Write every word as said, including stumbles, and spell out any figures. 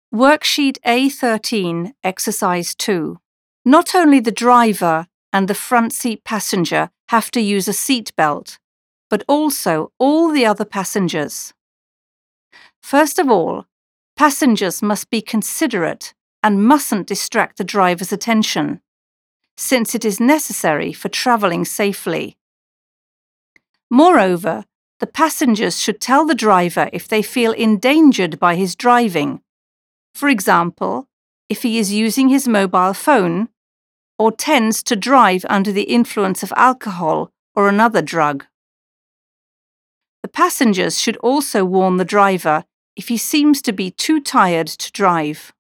Worksheet A thirteen, Exercise two. Not only the driver and the front seat passenger have to use a seat belt, but also all the other passengers. First of all, passengers must be considerate and mustn't distract the driver's attention, since it is necessary for travelling safely. Moreover, the passengers should tell the driver if they feel endangered by his driving. For example, if he is using his mobile phone or tends to drive under the influence of alcohol or another drug. The passengers should also warn the driver if he seems to be too tired to drive.